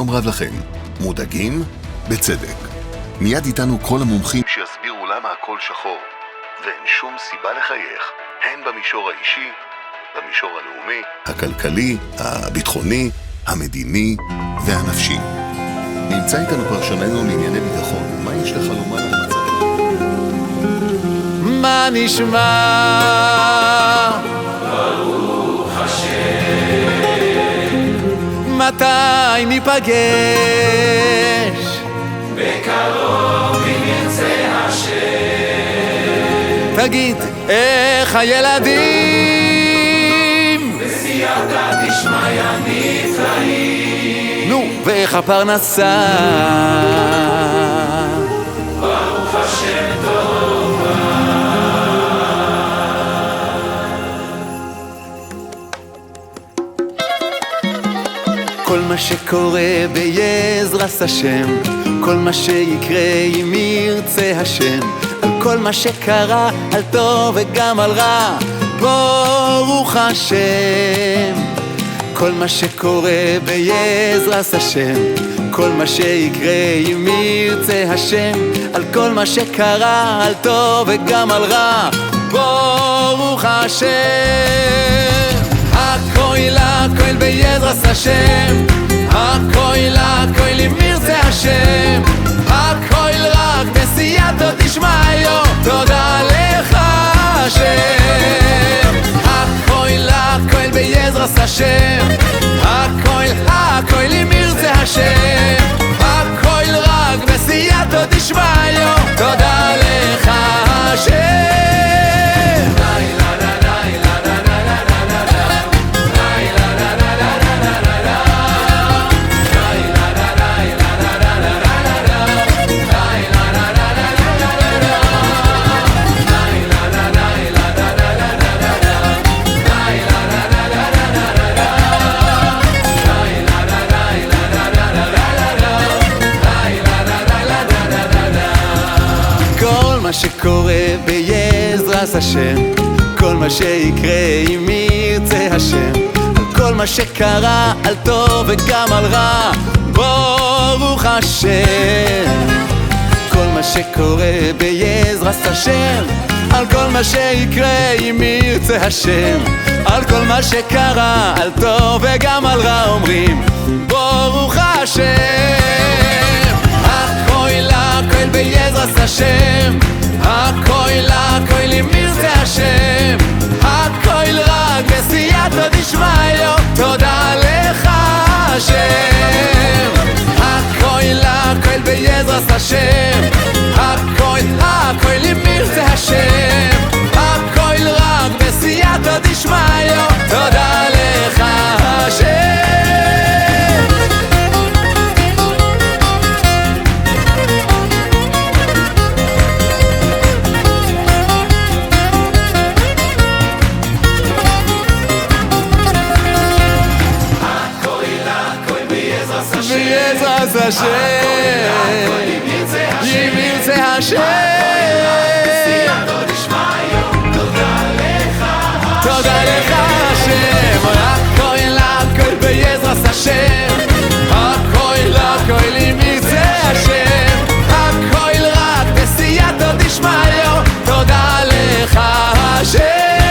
שלום רב לכם. מודאגים? בצדק. מיד איתנו כל המומחים שיסבירו למה הכל שחור, ואין שום סיבה לחייך, הן במישור האישי, במישור הלאומי, הכלכלי, הביטחוני, המדיני והנפשי. נמצא איתנו פרשננו לענייני ביטחון. מה יש לך לומר על המצב? מה נשמע? ברוך השם. מתי ניפגש? בקרוב אם ירצה השם. תגיד, איך הילדים? בסייעתא דשמיא נפלאים. נו, ואיך הפרנסה? ברוך השם טובה. כל מה שקורה בעזרת השם, כל מה שיקרה אם ירצה השם, על כל מה שקרה, על טוב וגם על רע, ברוך השם. כל מה שקורה בעזרת השם, כל מה שיקרה אם ירצה השם, על כל מה שקרה, על טוב וגם על רע, ברוך השם. הכל בעזרת השם, הכל אם ירצה השם, הכל רק בסייעתא דשמיא, תודה לך השם. הכל בעזרת השם, הכל אם ירצה השם, הכל רק בסייעתא דשמיא, תודה לך השם. מה שקורה בעזרת השם, כל מה שיקרה אם ירצה השם, על כל מה שקרה, על טוב וגם על רע, ברוך השם. כל מה שקורה בעזרת השם, על כל מה שיקרה אם ירצה השם, על כל מה שקרה, על טוב וגם על רע, אומרים ברוך השם. הכל בעזרת השם, הכל אם ירצה השם, הכל רק בסייעתא דשמיא, תודה לך השם. הכל בעזרת השם, הכל אם ירצה השם, הכל רק בסייעתא דשמיא, תודה לך השם. בעזרת השם, אם ירצה השם, תודה לך השם. הכל בעזרת השם, הכל אם ירצה השם, הכל רק בסייעתא דשמיא, תודה לך השם.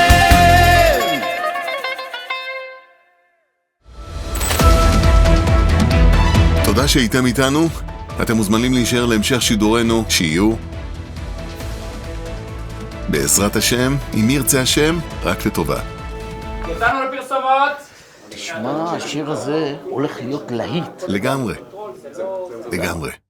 תודה שהייתם איתנו. אתם מוזמנים להישאר להמשך שידורנו, שיהיו בעזרת השם, אם ירצה השם, רק לטובה. יצאנו לפרסומות. תשמע, השיר הזה הולך להיות להיט. לגמרי.